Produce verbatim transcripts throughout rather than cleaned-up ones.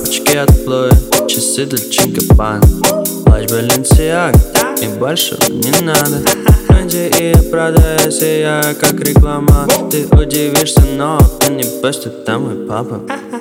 Тапочки от Хлои, часы Дольче Габбана, плащ Баленсиага, и большего не надо. Фэнди и Прада, я сияю как реклама. Ты удивишься, но это не просто там мой папа.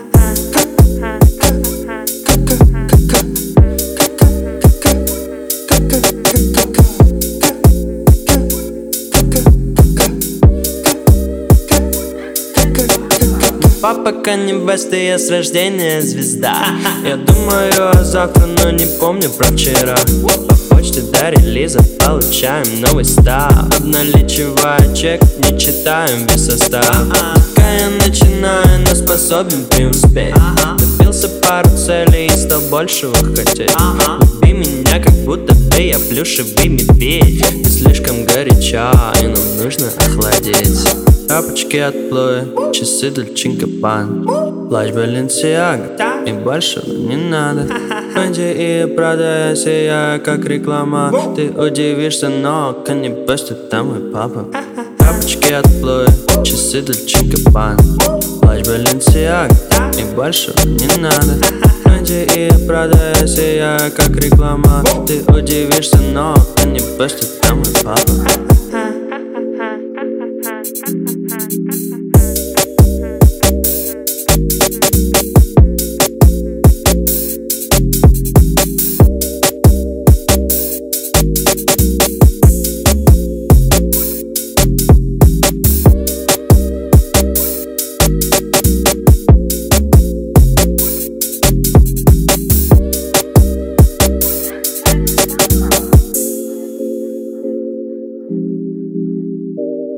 Папа Канье Уэст, и я с рождения звезда. Я думаю о завтра, но не помню про вчера. По почте до релиза получаем новый став. Обналичивая чек, не читаем весь состав. Пока я начинаю, но способен преуспеть. Добился пару целей и стал большего хотеть. Люби меня, как будто бы я плюшевый медведь. Ты слишком горяча, и нам нужно охладеть. Тапочки от Хлои, часы Дольче Габбана, плащ Баленсиага, и большего не надо. Фэнди и Прада, я сияю как реклама. Ты удивишься, но Канье Уэст, это мой папа. Тапочки от Хлои, часы Дольче Габбана, плащ Баленсиага, и большего не надо. Фэнди и Прада, я сияю как реклама. Ты удивишься, но Канье Уэст, это мой папа.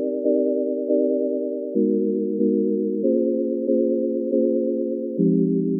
Thank you.